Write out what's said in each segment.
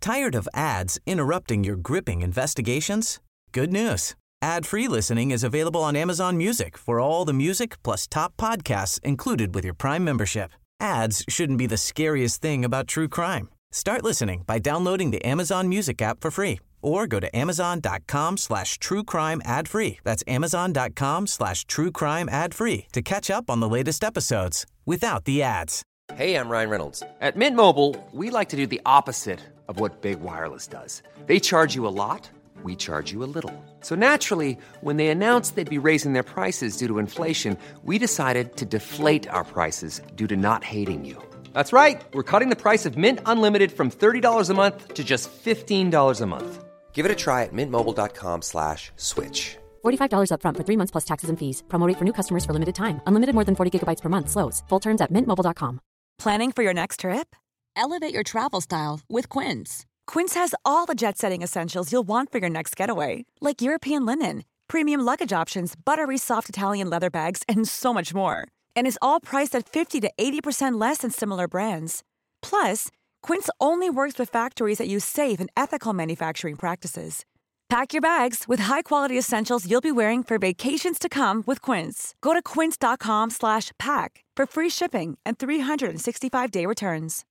Tired of ads interrupting your gripping investigations? Good news. Ad-free listening is available on Amazon Music for all the music plus top podcasts included with your Prime membership. Ads shouldn't be the scariest thing about true crime. Start listening by downloading the Amazon Music app for free or go to amazon.com/truecrime ad-free. That's amazon.com/truecrime ad-free to catch up on the latest episodes without the ads. Hey, I'm Ryan Reynolds. At Mint Mobile, we like to do the opposite of what Big Wireless does. They charge you a lot, we charge you a little. So naturally, when they announced they'd be raising their prices due to inflation, we decided to deflate our prices due to not hating you. That's right. We're cutting the price of Mint Unlimited from $30 a month to just $15 a month. Give it a try at mintmobile.com/switch. $45 up front for 3 months plus taxes and fees. Promo rate for new customers for limited time. Unlimited more than 40 gigabytes per month slows. Full terms at mintmobile.com. Planning for your next trip? Elevate your travel style with Quince. Quince has all the jet-setting essentials you'll want for your next getaway, like European linen, premium luggage options, buttery soft Italian leather bags, and so much more. And is all priced at 50 to 80% less than similar brands. Plus, Quince only works with factories that use safe and ethical manufacturing practices. Pack your bags with high-quality essentials you'll be wearing for vacations to come with Quince. Go to quince.com/pack for free shipping and 365-day returns.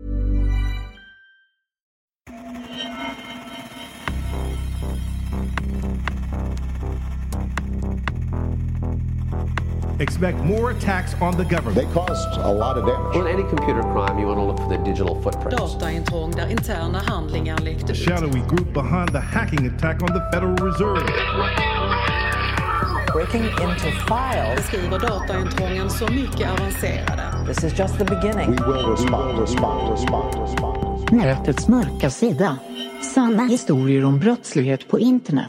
Expect more attacks on the government. They caused a lot of damage. On any computer crime, you want to look for the digital footprints. Dataintrång där interna handlingar läckte ut. Shadowy group behind the hacking attack on the Federal Reserve. Breaking into files. Beskriver dataintrången så mycket avancerade. This is just the beginning. We will respond. Nätets mörka sida. Sanna historier om brottslighet på internet.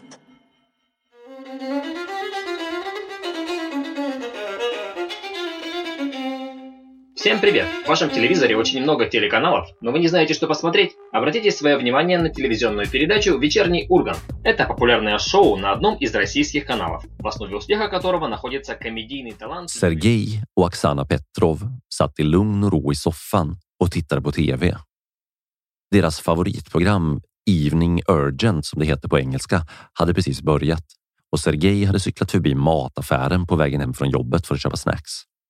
Всем привет! В вашем телевизоре очень много телеканалов, но вы не знаете, что посмотреть? Обратите свое внимание на телевизионную передачу «Вечерний Ургант». Это популярное шоу на одном из российских каналов, в основе успеха которого находится комедийный талант... Sergej och Oksana Petrov satt i lugn och ro i soffan och tittade på tv. Deras favoritprogram, Evening Urgent som det heter på engelska, hade precis börjat och Sergej hade cyklat förbi mataffären på vägen hem från jobbet för att köpa snacks.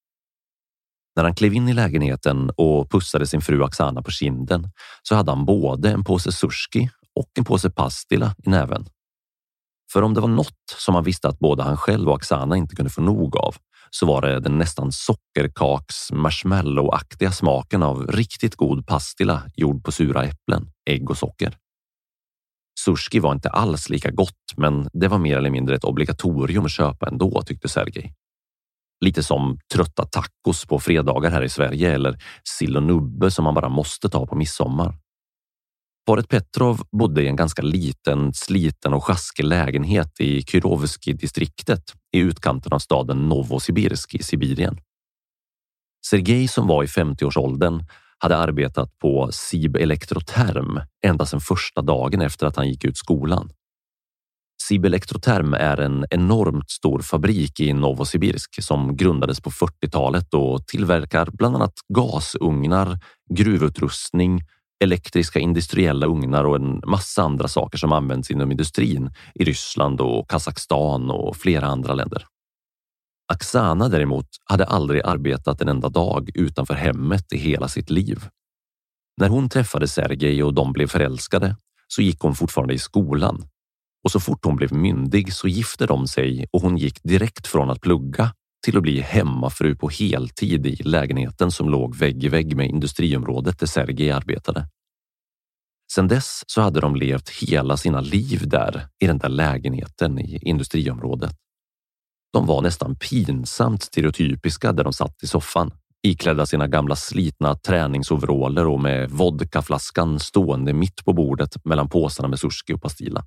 När han klev in i lägenheten och pussade sin fru Oksana på kinden så hade han både en påse sushi och en påse pastilla i näven. För om det var något som han visste att både han själv och Oksana inte kunde få nog av så var det den nästan sockerkaks marshmallow-aktiga smaken av riktigt god pastilla gjord på sura äpplen, ägg och socker. Sushi var inte alls lika gott, men det var mer eller mindre ett obligatorium att köpa ändå, tyckte Sergej. Lite som trötta tacos på fredagar här i Sverige eller sill och nubbe som man bara måste ta på midsommar. Paret Petrov bodde i en ganska liten, sliten och sjaskig lägenhet i Kyrovsky-distriktet i utkanten av staden Novosibirsk i Sibirien. Sergej, som var i 50-årsåldern, hade arbetat på Sibelektroterm ända sedan första dagen efter att han gick ut skolan. Sibelektroterm är en enormt stor fabrik i Novosibirsk som grundades på 40-talet och tillverkar bland annat gasugnar, gruvutrustning, elektriska industriella ugnar och en massa andra saker som används inom industrin i Ryssland och Kazakstan och flera andra länder. Oksana däremot hade aldrig arbetat en enda dag utanför hemmet i hela sitt liv. När hon träffade Sergej och de blev förälskade så gick hon fortfarande i skolan. Och så fort hon blev myndig så gifte de sig och hon gick direkt från att plugga till att bli hemmafru på heltid i lägenheten som låg vägg i vägg med industriområdet där Sergej arbetade. Sedan dess så hade de levt hela sina liv där i den där lägenheten i industriområdet. De var nästan pinsamt stereotypiska där de satt i soffan, iklädda sina gamla slitna träningsoveraller och med vodkaflaskan stående mitt på bordet mellan påsarna med sushi och pastilla.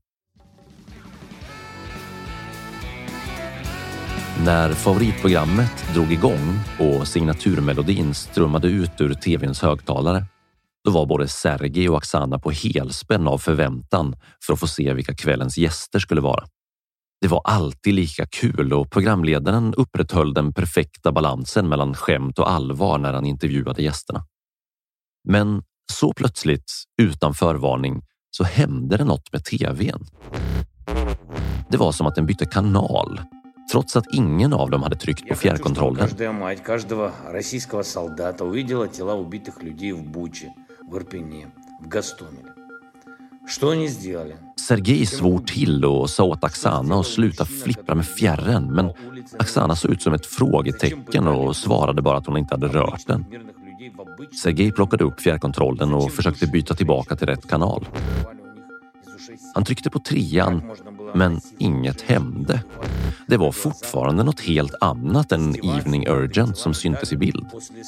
När favoritprogrammet drog igång och signaturmelodin strömmade ut ur tvns högtalare, då var både Sergej och Oksana på helspänn av förväntan för att få se vilka kvällens gäster skulle vara. Det var alltid lika kul och programledaren upprätthöll den perfekta balansen mellan skämt och allvar när han intervjuade gästerna. Men Så plötsligt, utan förvarning, så hände det något med tvn. Det var som att den bytte kanal, trots att ingen av dem hade tryckt på fjärrkontrollen. Sergej svor till och sa åt Oksana att sluta flippra med fjärren, men Oksana såg ut som ett frågetecken och svarade bara att hon inte hade rört den. Sergej plockade upp fjärrkontrollen och försökte byta tillbaka till rätt kanal. Han tryckte på 3:an, men inget hände. Det var fortfarande något helt annat än Evening Urgent som syntes i bild.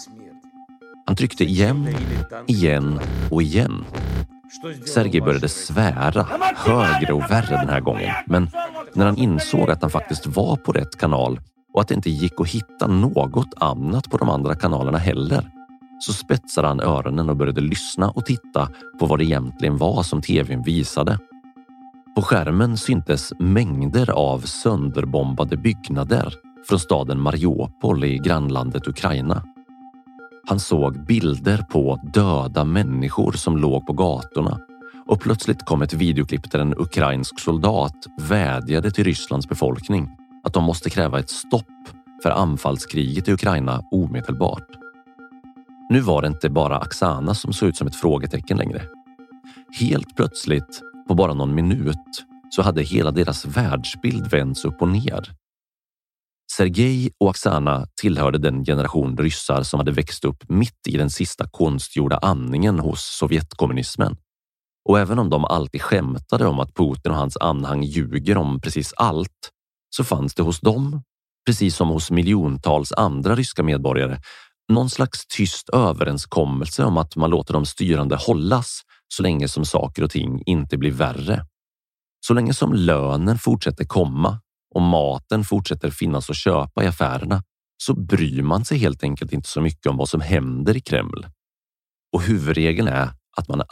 Han tryckte igen och igen. Sergej började svära, högre och värre den här gången. Men när han insåg att han faktiskt var på rätt kanal och att det inte gick att hitta något annat på de andra kanalerna heller, så spetsade han öronen och började lyssna och titta på vad det egentligen var som tvn visade. På skärmen syntes mängder av sönderbombade byggnader från staden Mariupol i grannlandet Ukraina. Han såg bilder på döda människor som låg på gatorna och plötsligt kom ett videoklipp där en ukrainsk soldat vädjade till Rysslands befolkning att de måste kräva ett stopp för anfallskriget i Ukraina omedelbart. Nu var det inte bara Oksana som såg ut som ett frågetecken längre. Helt plötsligt, på bara någon minut, så hade hela deras världsbild vänts upp och ner. Sergej och Oksana tillhörde den generation ryssar som hade växt upp mitt i den sista konstgjorda andningen hos sovjetkommunismen. Och även om de alltid skämtade om att Putin och hans anhang ljuger om precis allt, så fanns det hos dem, precis som hos miljontals andra ryska medborgare, någon slags tyst överenskommelse om att man låter de styrande hållas så länge som saker och ting inte blir värre. Så länge som lönen fortsätter komma och maten fortsätter finnas att köpa i affärerna, så bryr man sig helt enkelt inte så mycket om vad som händer i Kreml. Och huvudregeln är att man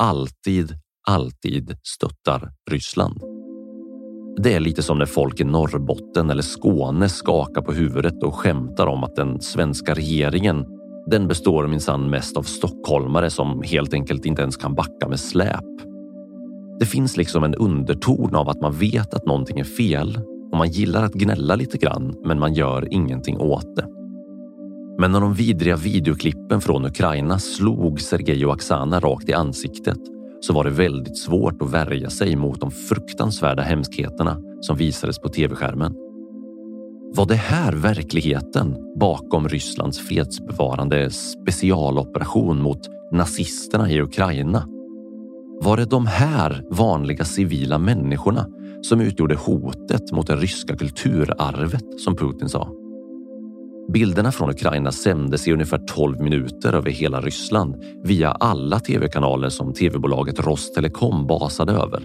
alltid stöttar Ryssland. Det är lite som när folk i Norrbotten eller Skåne skakar på huvudet och skämtar om att den svenska regeringen, den består minsann mest av stockholmare som helt enkelt inte ens kan backa med släp. Det finns liksom en underton av att man vet att någonting är fel och man gillar att gnälla lite grann, men man gör ingenting åt det. Men när de vidriga videoklippen från Ukraina slog Sergej och Oksana rakt i ansiktet, så var det väldigt svårt att värja sig mot de fruktansvärda hemskheterna som visades på tv-skärmen. Var det här verkligheten bakom Rysslands fredsbevarande specialoperation mot nazisterna i Ukraina? Var det de här vanliga civila människorna som utgjorde hotet mot det ryska kulturarvet, som Putin sa? Bilderna från Ukraina sändes i ungefär 12 minuter över hela Ryssland via alla tv-kanaler som tv-bolaget Rostelekom basade över.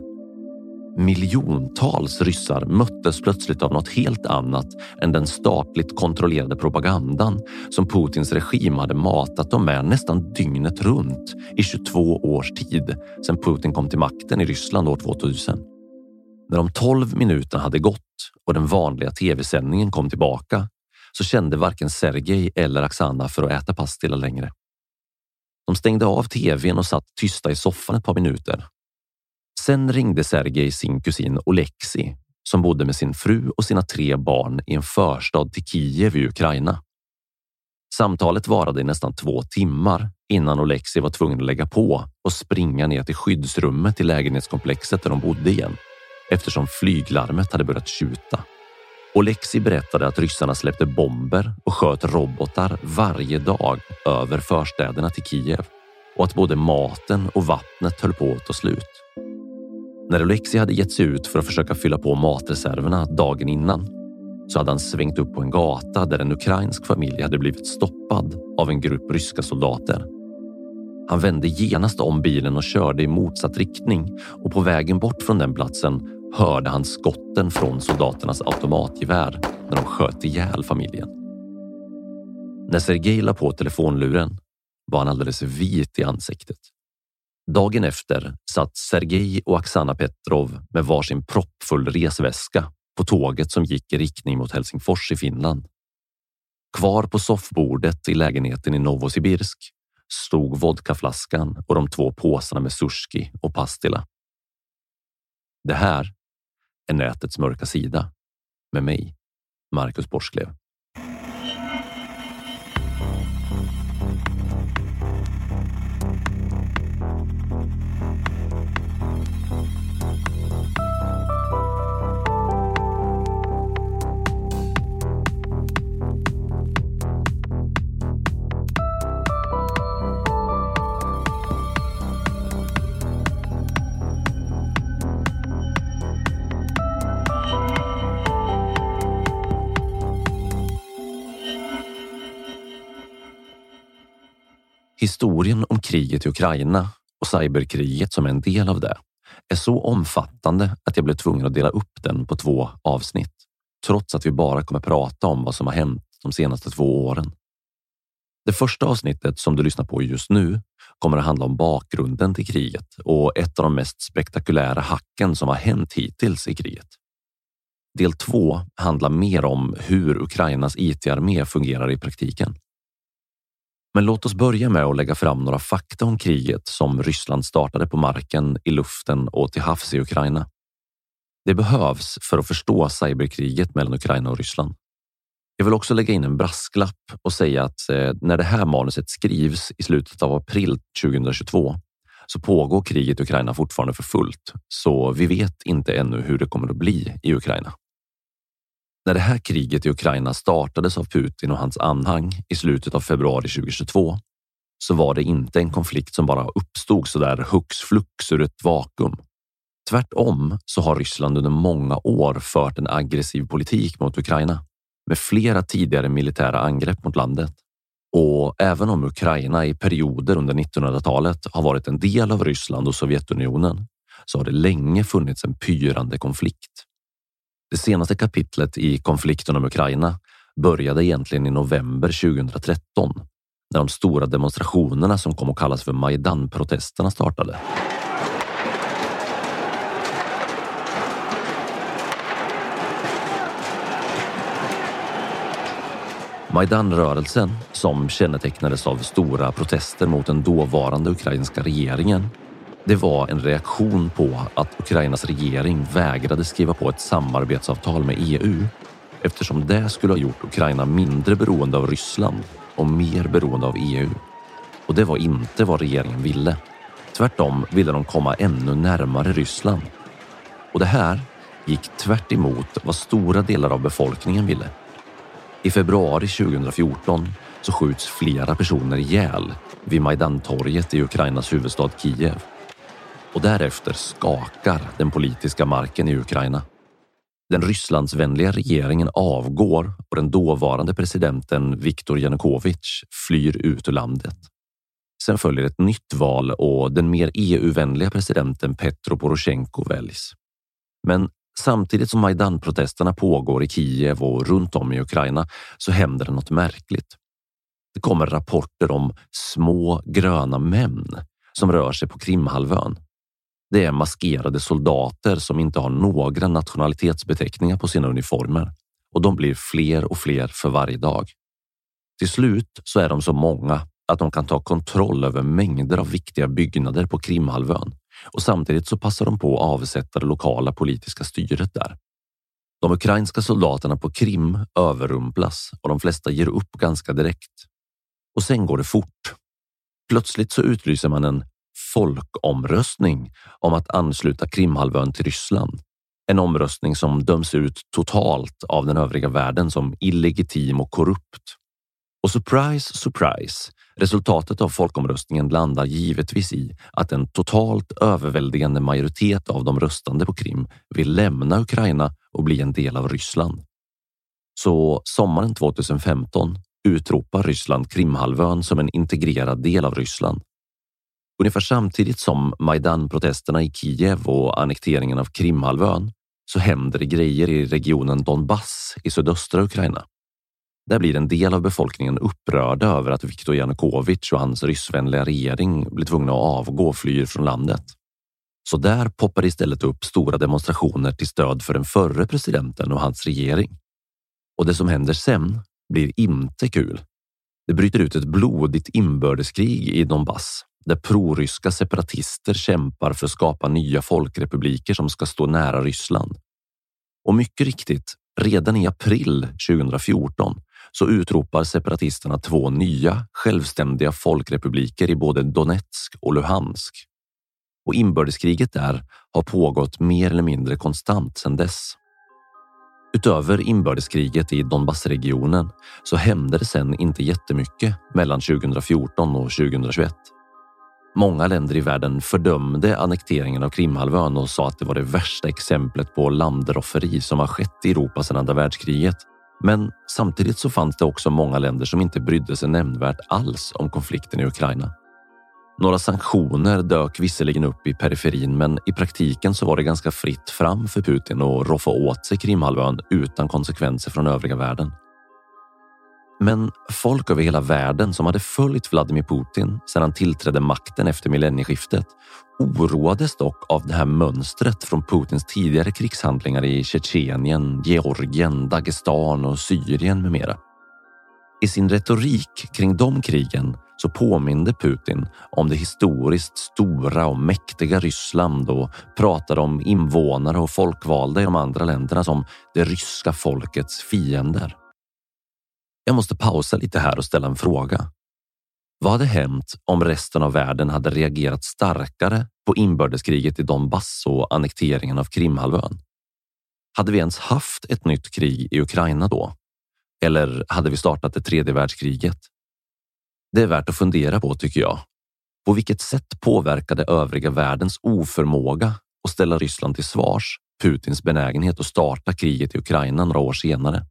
Miljontals ryssar möttes plötsligt av något helt annat än den statligt kontrollerade propagandan som Putins regim hade matat dem med nästan dygnet runt i 22 års tid sedan Putin kom till makten i Ryssland år 2000. När de 12 minuterna hade gått och den vanliga tv-sändningen kom tillbaka, så kände varken Sergej eller Oksana för att äta pastilla längre. De stängde av tvn och satt tysta i soffan ett par minuter. Sen ringde Sergej sin kusin Oleksij, som bodde med sin fru och sina 3 barn i en förstad till Kiev i Ukraina. Samtalet varade i nästan 2 timmar innan Oleksij var tvungen att lägga på och springa ner till skyddsrummet i lägenhetskomplexet där de bodde igen, eftersom flyglarmet hade börjat tjuta. Oleksij berättade att ryssarna släppte bomber och sköt robotar varje dag över förstäderna till Kiev och att både maten och vattnet höll på att ta slut. När Oleksij hade gett sig ut för att försöka fylla på matreserverna dagen innan, så hade han svängt upp på en gata där en ukrainsk familj hade blivit stoppad av en grupp ryska soldater. Han vände genast om bilen och körde i motsatt riktning, och på vägen bort från den platsen hörde han skotten från soldaternas automatgevär när de sköt ihjäl familjen. När Sergej la på telefonluren var han alldeles vit i ansiktet. Dagen efter satt Sergej och Oksana Petrov med varsin proppfull resväska på tåget som gick i riktning mot Helsingfors i Finland. Kvar på soffbordet i lägenheten i Novosibirsk stod vodkaflaskan och de 2 påsarna med surski och pastilla. Det här är nätets mörka sida med mig, Marcus Borsklev. Historien om kriget i Ukraina och cyberkriget som är en del av det är så omfattande att jag blev tvungen att dela upp den på 2 avsnitt, trots att vi bara kommer prata om vad som har hänt de senaste 2 åren. Det första avsnittet som du lyssnar på just nu kommer att handla om bakgrunden till kriget och ett av de mest spektakulära hacken som har hänt hittills i kriget. Del 2 handlar mer om hur Ukrainas IT-armé fungerar i praktiken. Men låt oss börja med att lägga fram några fakta om kriget som Ryssland startade på marken, i luften och till havs i Ukraina. Det behövs för att förstå cyberkriget mellan Ukraina och Ryssland. Jag vill också lägga in en brasklapp och säga att när det här manuset skrivs i slutet av april 2022 så pågår kriget i Ukraina fortfarande för fullt, så vi vet inte ännu hur det kommer att bli i Ukraina. När det här kriget i Ukraina startades av Putin och hans anhang i slutet av februari 2022 så var det inte en konflikt som bara uppstod så där hux flux ur ett vakuum. Tvärtom så har Ryssland under många år fört en aggressiv politik mot Ukraina med flera tidigare militära angrepp mot landet. Och även om Ukraina i perioder under 1900-talet har varit en del av Ryssland och Sovjetunionen så har det länge funnits en pyrande konflikt. Det senaste kapitlet i konflikten om Ukraina började egentligen i november 2013 när de stora demonstrationerna som kom att kallas för Majdan-protesterna startade. Majdan-rörelsen, som kännetecknades av stora protester mot den dåvarande ukrainska regeringen, det var en reaktion på att Ukrainas regering vägrade skriva på ett samarbetsavtal med EU eftersom det skulle ha gjort Ukraina mindre beroende av Ryssland och mer beroende av EU. Och det var inte vad regeringen ville. Tvärtom ville de komma ännu närmare Ryssland. Och det här gick tvärt emot vad stora delar av befolkningen ville. I februari 2014 så skjuts flera personer ihjäl vid Majdan-torget i Ukrainas huvudstad Kiev. Och därefter skakar den politiska marken i Ukraina. Den Rysslandsvänliga regeringen avgår och den dåvarande presidenten Viktor Janukovytj flyr ut ur landet. Sen följer ett nytt val och den mer EU-vänliga presidenten Petro Poroshenko väljs. Men samtidigt som Majdan-protesterna pågår i Kiev och runt om i Ukraina så händer det något märkligt. Det kommer rapporter om små gröna män som rör sig på Krimhalvön. Det är maskerade soldater som inte har några nationalitetsbeteckningar på sina uniformer och de blir fler och fler för varje dag. Till slut så är de så många att de kan ta kontroll över mängder av viktiga byggnader på Krimhalvön och samtidigt så passar de på att avsätta det lokala politiska styret där. De ukrainska soldaterna på Krim överrumplas och de flesta ger upp ganska direkt. Och sen går det fort. Plötsligt så utlyser man en folkomröstning om att ansluta Krimhalvön till Ryssland. En omröstning som döms ut totalt av den övriga världen som illegitim och korrupt. Och surprise, surprise, resultatet av folkomröstningen landar givetvis i att en totalt överväldigande majoritet av de röstande på Krim vill lämna Ukraina och bli en del av Ryssland. Så sommaren 2015 utropar Ryssland Krimhalvön som en integrerad del av Ryssland. Ungefär samtidigt som Majdan-protesterna i Kiev och annekteringen av Krimhalvön så händer det grejer i regionen Donbass i sydöstra Ukraina. Där blir en del av befolkningen upprörda över att Viktor Janukovytj och hans ryssvänliga regering blir tvungna att avgå och flyr från landet. Så där poppar istället upp stora demonstrationer till stöd för den förre presidenten och hans regering. Och det som händer sen blir inte kul. Det bryter ut ett blodigt inbördeskrig i Donbass där proryska separatister kämpar för att skapa nya folkrepubliker som ska stå nära Ryssland. Och mycket riktigt, redan i april 2014 så utropar separatisterna 2 nya självständiga folkrepubliker i både Donetsk och Luhansk. Och inbördeskriget där har pågått mer eller mindre konstant sedan dess. Utöver inbördeskriget i Donbassregionen så hände det sen inte jättemycket mellan 2014 och 2021. Många länder i världen fördömde annekteringen av Krimhalvön och sa att det var det värsta exemplet på landrofferi som har skett i Europa sedan andra världskriget. Men samtidigt så fanns det också många länder som inte brydde sig nämnvärt alls om konflikten i Ukraina. Några sanktioner dök visserligen upp i periferin, men i praktiken så var det ganska fritt fram för Putin att roffa åt sig Krimhalvön utan konsekvenser från övriga världen. Men folk över hela världen som hade följt Vladimir Putin sedan han tillträdde makten efter millennieskiftet oroades dock av det här mönstret från Putins tidigare krigshandlingar i Tjetjenien, Georgien, Dagestan och Syrien med mera. I sin retorik kring de krigen så påminde Putin om det historiskt stora och mäktiga Ryssland och pratade om invånare och folkvalda i de andra länderna som det ryska folkets fiender. Jag måste pausa lite här och ställa en fråga. Vad hade hänt om resten av världen hade reagerat starkare på inbördeskriget i Donbass och annekteringen av Krimhalvön? Hade vi ens haft ett nytt krig i Ukraina då? Eller hade vi startat det 3:e världskriget? Det är värt att fundera på, tycker jag. På vilket sätt påverkade övriga världens oförmåga att ställa Ryssland till svars Putins benägenhet att starta kriget i Ukraina några år senare?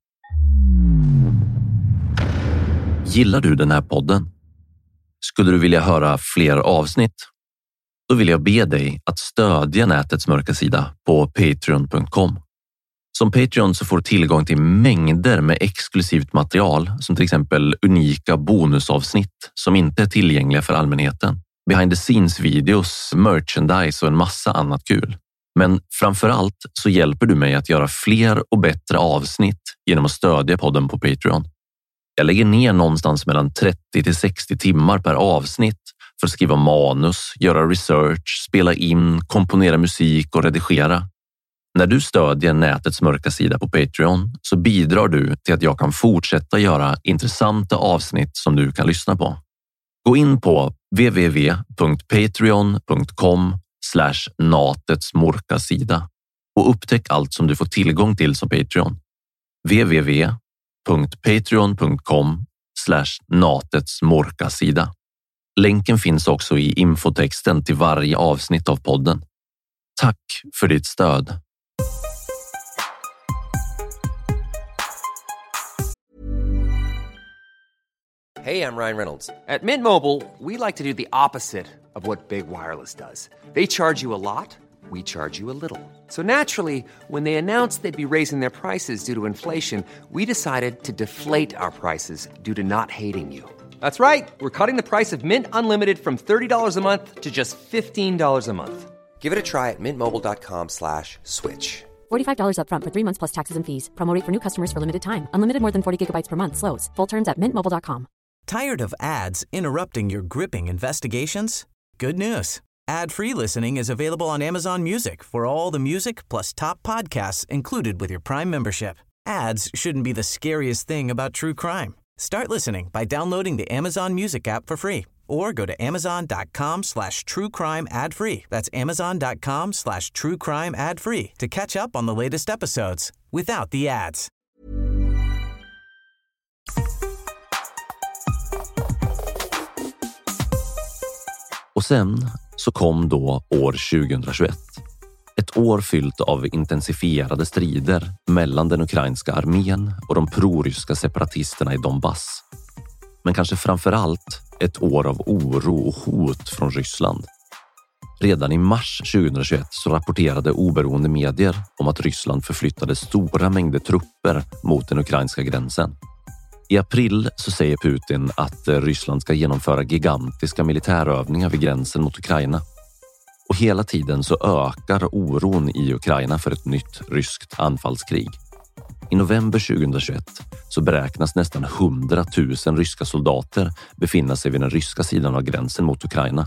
Gillar du den här podden? Skulle du vilja höra fler avsnitt? Då vill jag be dig att stödja nätets mörka sida på patreon.com. Som Patreon så får du tillgång till mängder med exklusivt material som till exempel unika bonusavsnitt som inte är tillgängliga för allmänheten. Behind the scenes videos, merchandise och en massa annat kul. Men framförallt så hjälper du mig att göra fler och bättre avsnitt genom att stödja podden på Patreon. Jag lägger ner någonstans mellan 30 till 60 timmar per avsnitt för att skriva manus, göra research, spela in, komponera musik och redigera. När du stödjer nätets mörka sida på Patreon så bidrar du till att jag kan fortsätta göra intressanta avsnitt som du kan lyssna på. Gå in på www.patreon.com/natetsmörka-sida och upptäck allt som du får tillgång till som Patreon. www.patreon.com/natetsmörka-sida. Länken finns också i infotexten till varje avsnitt av podden. Tack för ditt stöd. Hey, I'm Ryan Reynolds. At Mint Mobile, we like to do the opposite of what Big Wireless does. They charge you a lot, we charge you a little. So naturally, when they announced they'd be raising their prices due to inflation, we decided to deflate our prices due to not hating you. That's right. We're cutting the price of Mint Unlimited from $30 a month to just $15 a month. Give it a try at mintmobile.com/switch. $45 up front for 3 months plus taxes and fees. Promo rate for new customers for limited time. Unlimited more than 40 gigabytes per month slows. Full terms at mintmobile.com. Tired of ads interrupting your gripping investigations? Good news. Ad-free listening is available on Amazon Music for all the music plus top podcasts included with your Prime membership. Ads shouldn't be the scariest thing about true crime. Start listening by downloading the Amazon Music app for free or go to amazon.com/truecrime ad-free. That's amazon.com/truecrime ad-free to catch up on the latest episodes without the ads. Och sen så kom då år 2021. Ett år fyllt av intensifierade strider mellan den ukrainska armén och de proryska separatisterna i Donbass. Men kanske framförallt ett år av oro och hot från Ryssland. Redan i mars 2021 så rapporterade oberoende medier om att Ryssland förflyttade stora mängder trupper mot den ukrainska gränsen. I april så säger Putin att Ryssland ska genomföra gigantiska militärövningar vid gränsen mot Ukraina. Och hela tiden så ökar oron i Ukraina för ett nytt ryskt anfallskrig. I november 2021 så beräknas nästan 100 000 ryska soldater befinna sig vid den ryska sidan av gränsen mot Ukraina.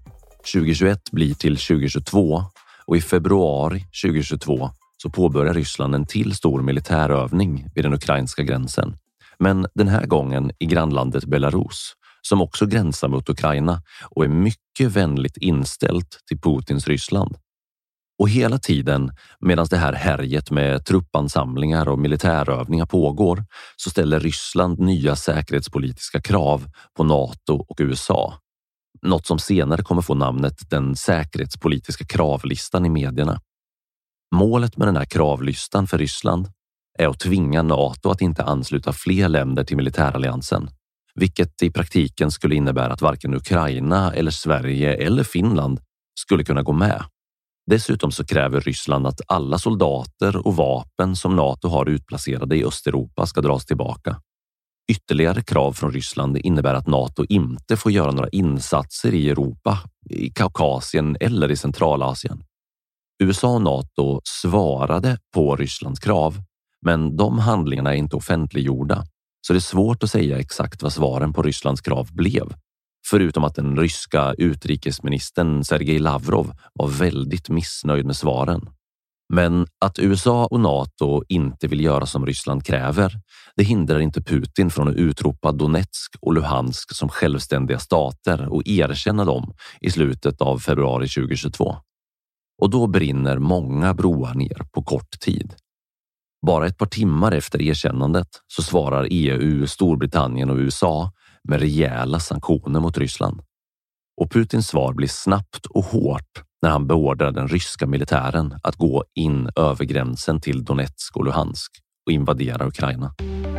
2021 blir till 2022 och i februari 2022 så påbörjar Ryssland en till stor militärövning vid den ukrainska gränsen. Men den här gången i grannlandet Belarus, som också gränsar mot Ukraina och är mycket vänligt inställt till Putins Ryssland. Och hela tiden medan det här härjet med truppansamlingar och militärövningar pågår så ställer Ryssland nya säkerhetspolitiska krav på NATO och USA. Något som senare kommer få namnet den säkerhetspolitiska kravlistan i medierna. Målet med den här kravlistan för Ryssland är att tvinga NATO att inte ansluta fler länder till militäralliansen. Vilket i praktiken skulle innebära att varken Ukraina eller Sverige eller Finland skulle kunna gå med. Dessutom så kräver Ryssland att alla soldater och vapen som NATO har utplacerade i Östeuropa ska dras tillbaka. Ytterligare krav från Ryssland innebär att NATO inte får göra några insatser i Europa, i Kaukasien eller i Centralasien. USA och NATO svarade på Rysslands krav, men de handlingarna är inte offentliggjorda. Så det är svårt att säga exakt vad svaren på Rysslands krav blev. Förutom att den ryska utrikesministern Sergej Lavrov var väldigt missnöjd med svaren. Men att USA och NATO inte vill göra som Ryssland kräver, det hindrar inte Putin från att utropa Donetsk och Luhansk som självständiga stater och erkänna dem i slutet av februari 2022. Och då brinner många broar ner på kort tid. Bara ett par timmar efter erkännandet så svarar EU, Storbritannien och USA med rejäla sanktioner mot Ryssland. Och Putins svar blir snabbt och hårt när han beordrar den ryska militären att gå in över gränsen till Donetsk och Luhansk och invadera Ukraina.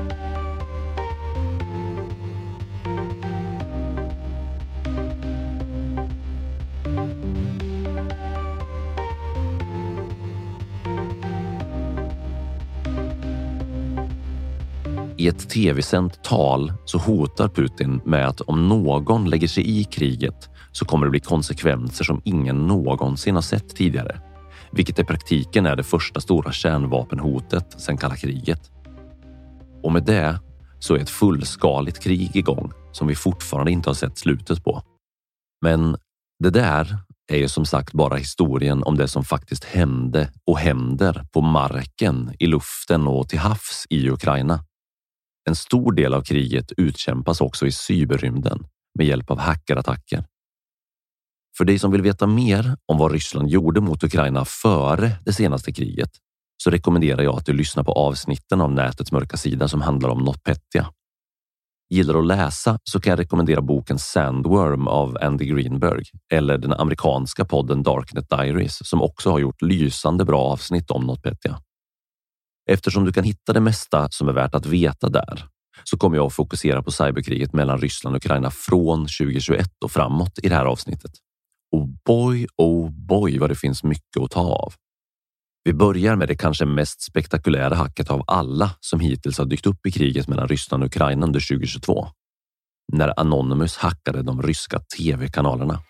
I ett tv-sänt tal så hotar Putin med att om någon lägger sig i kriget så kommer det bli konsekvenser som ingen någonsin har sett tidigare. Vilket i praktiken är det första stora kärnvapenhotet sedan kalla kriget. Och med det så är ett fullskaligt krig igång som vi fortfarande inte har sett slutet på. Men det där är ju som sagt bara historien om det som faktiskt hände och händer på marken, i luften och till havs i Ukraina. En stor del av kriget utkämpas också i cyberrymden med hjälp av hackerattacker. För dig som vill veta mer om vad Ryssland gjorde mot Ukraina före det senaste kriget så rekommenderar jag att du lyssnar på avsnitten av Nätets mörka sida som handlar om NotPetya. Gillar du att läsa så kan jag rekommendera boken Sandworm av Andy Greenberg eller den amerikanska podden Darknet Diaries som också har gjort lysande bra avsnitt om NotPetya. Eftersom du kan hitta det mesta som är värt att veta där så kommer jag att fokusera på cyberkriget mellan Ryssland och Ukraina från 2021 och framåt i det här avsnittet. Och oh boy vad det finns mycket att ta av. Vi börjar med det kanske mest spektakulära hacket av alla som hittills har dykt upp i kriget mellan Ryssland och Ukraina under 2022. När Anonymous hackade de ryska tv-kanalerna.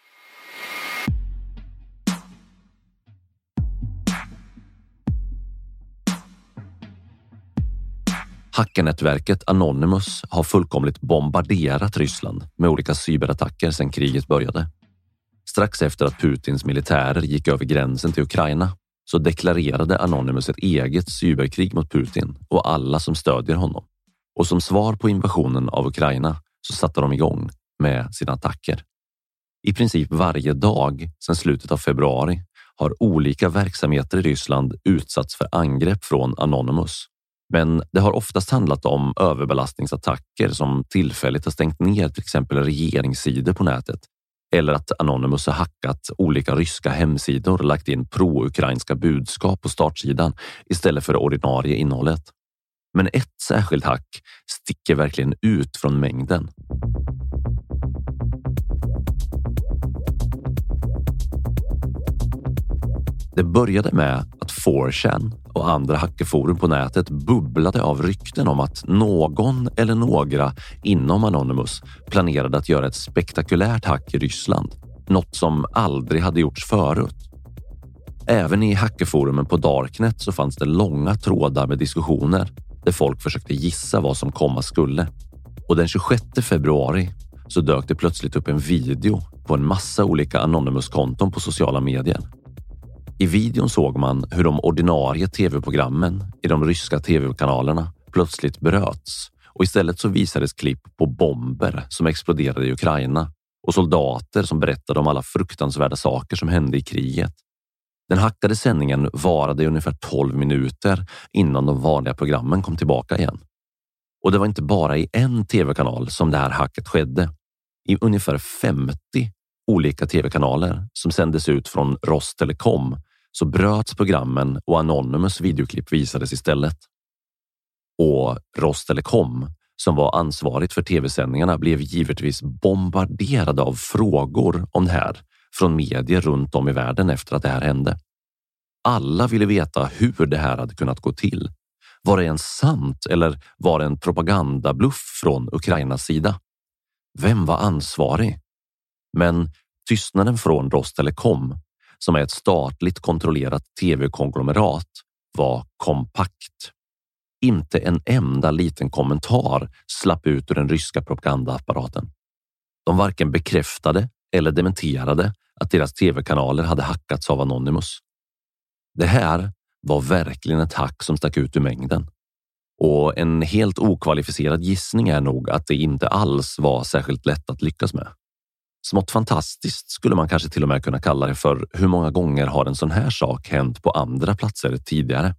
Hackernätverket Anonymous har fullkomligt bombarderat Ryssland med olika cyberattacker sedan kriget började. Strax efter att Putins militärer gick över gränsen till Ukraina så deklarerade Anonymous ett eget cyberkrig mot Putin och alla som stödjer honom. Och som svar på invasionen av Ukraina så satte de igång med sina attacker. I princip varje dag sedan slutet av februari har olika verksamheter i Ryssland utsatts för angrepp från Anonymous. Men det har oftast handlat om överbelastningsattacker som tillfälligt har stängt ner till exempel regeringssidor på nätet. Eller att Anonymous har hackat olika ryska hemsidor och lagt in pro-ukrainska budskap på startsidan istället för det ordinarie innehållet. Men ett särskilt hack sticker verkligen ut från mängden. Det började med att 4chan och andra hackerforum på nätet bubblade av rykten om att någon eller några inom Anonymous planerade att göra ett spektakulärt hack i Ryssland. Något som aldrig hade gjorts förut. Även i hackerforumen på Darknet så fanns det långa trådar med diskussioner där folk försökte gissa vad som komma skulle. Och den 26 februari så dök det plötsligt upp en video på en massa olika Anonymous-konton på sociala medier. I videon såg man hur de ordinarie tv-programmen i de ryska tv-kanalerna plötsligt bröts och istället så visades klipp på bomber som exploderade i Ukraina och soldater som berättade om alla fruktansvärda saker som hände i kriget. Den hackade sändningen varade i ungefär 12 minuter innan de vanliga programmen kom tillbaka igen. Och det var inte bara i en tv-kanal som det här hacket skedde. I ungefär 50 olika tv-kanaler som sändes ut från Rostelekom så bröts programmen och Anonymous videoklipp visades istället. Och Rostelekom, som var ansvarigt för tv-sändningarna, blev givetvis bombarderade av frågor om det här från medier runt om i världen efter att det här hände. Alla ville veta hur det här hade kunnat gå till. Var det ens sant eller var det en propagandabluff från Ukrainas sida? Vem var ansvarig? Men tystnaden från Rostelekom, som är ett statligt kontrollerat tv-konglomerat, var kompakt. Inte en enda liten kommentar slapp ut ur den ryska propagandaapparaten. De varken bekräftade eller dementerade att deras tv-kanaler hade hackats av Anonymous. Det här var verkligen ett hack som stack ut ur mängden. Och en helt okvalificerad gissning är nog att det inte alls var särskilt lätt att lyckas med. Smått fantastiskt skulle man kanske till och med kunna kalla det, för hur många gånger har en sån här sak hänt på andra platser tidigare?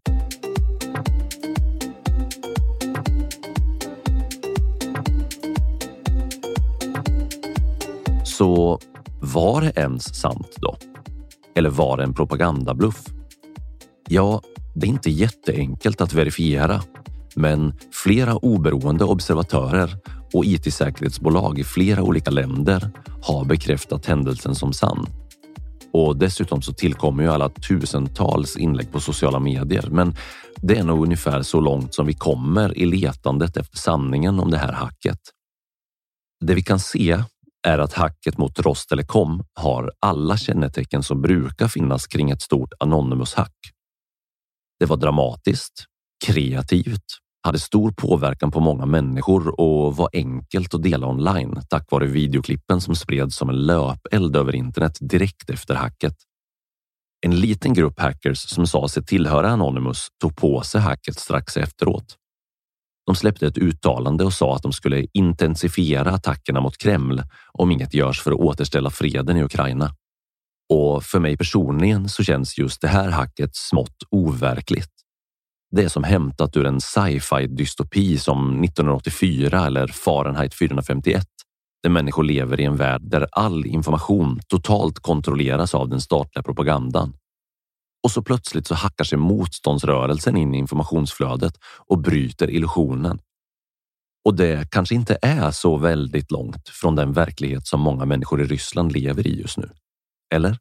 Så var det ens sant då? Eller var det en propagandabluff? Ja, det är inte jätteenkelt att verifiera, men flera oberoende observatörer och IT-säkerhetsbolag i flera olika länder har bekräftat händelsen som sann. Och dessutom så tillkommer ju alla tusentals inlägg på sociala medier, men det är nog ungefär så långt som vi kommer i letandet efter sanningen om det här hacket. Det vi kan se är att hacket mot Rostelekom har alla kännetecken som brukar finnas kring ett stort Anonymous-hack. Det var dramatiskt, kreativt, hade stor påverkan på många människor och var enkelt att dela online tack vare videoklippen som spreds som en löpeld över internet direkt efter hacket. En liten grupp hackers som sa sig tillhöra Anonymous tog på sig hacket strax efteråt. De släppte ett uttalande och sa att de skulle intensifiera attackerna mot Kreml om inget görs för att återställa freden i Ukraina. Och för mig personligen så känns just det här hacket smått overkligt. Det är som hämtat ur en sci-fi dystopi som 1984 eller Fahrenheit 451, där människor lever i en värld där all information totalt kontrolleras av den statliga propagandan. Och så plötsligt så hackar sig motståndsrörelsen in i informationsflödet och bryter illusionen. Och det kanske inte är så väldigt långt från den verklighet som många människor i Ryssland lever i just nu. Eller?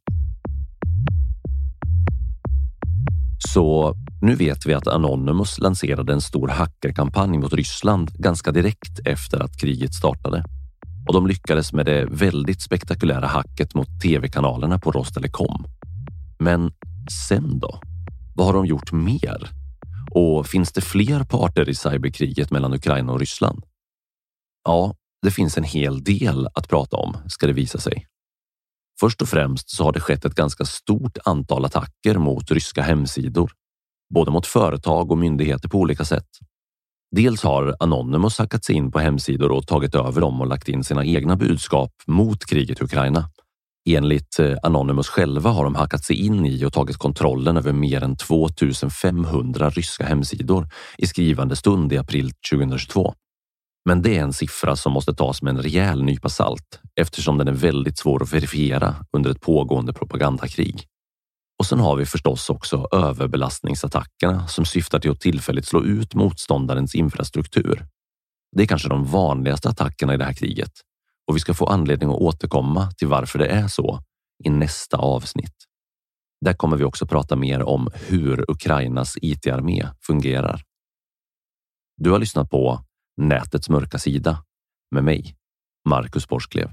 Så nu vet vi att Anonymous lanserade en stor hackerkampanj mot Ryssland ganska direkt efter att kriget startade. Och de lyckades med det väldigt spektakulära hacket mot tv-kanalerna på Rostelekom. Men sen då? Vad har de gjort mer? Och finns det fler parter i cyberkriget mellan Ukraina och Ryssland? Ja, det finns en hel del att prata om, ska det visa sig. Först och främst så har det skett ett ganska stort antal attacker mot ryska hemsidor, både mot företag och myndigheter på olika sätt. Dels har Anonymous hackat sig in på hemsidor och tagit över dem och lagt in sina egna budskap mot kriget i Ukraina. Enligt Anonymous själva har de hackat sig in i och tagit kontrollen över mer än 2500 ryska hemsidor i skrivande stund i april 2022. Men det är en siffra som måste tas med en rejäl nypa salt eftersom den är väldigt svår att verifiera under ett pågående propagandakrig. Och sen har vi förstås också överbelastningsattackerna som syftar till att tillfälligt slå ut motståndarens infrastruktur. Det är kanske de vanligaste attackerna i det här kriget och vi ska få anledning att återkomma till varför det är så i nästa avsnitt. Där kommer vi också prata mer om hur Ukrainas IT-armé fungerar. Du har lyssnat på Nätets mörka sida med mig, Marcus Borsklev.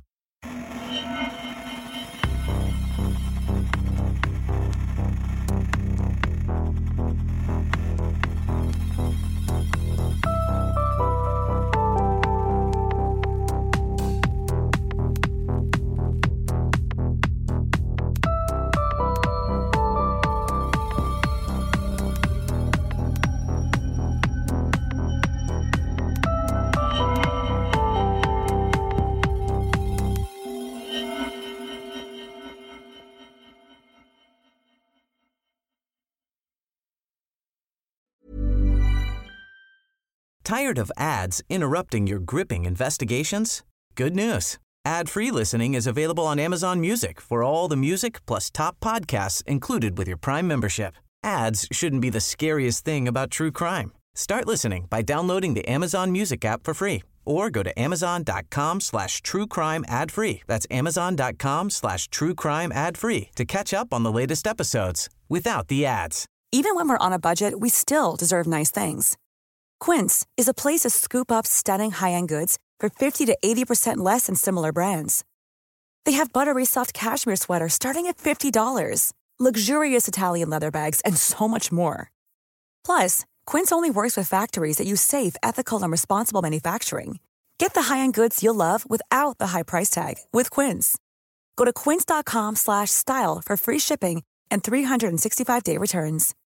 Tired of ads interrupting your gripping investigations? Good news. Ad-free listening is available on Amazon Music for all the music plus top podcasts included with your Prime membership. Ads shouldn't be the scariest thing about true crime. Start listening by downloading the Amazon Music app for free or go to amazon.com/truecrime ad-free. That's amazon.com/truecrime ad-free to catch up on the latest episodes without the ads. Even when we're on a budget, we still deserve nice things. Quince is a place to scoop up stunning high-end goods for 50 to 80% less than similar brands. They have buttery soft cashmere sweaters starting at $50, luxurious Italian leather bags, and so much more. Plus, Quince only works with factories that use safe, ethical, and responsible manufacturing. Get the high-end goods you'll love without the high price tag with Quince. Go to quince.com/style for free shipping and 365-day returns.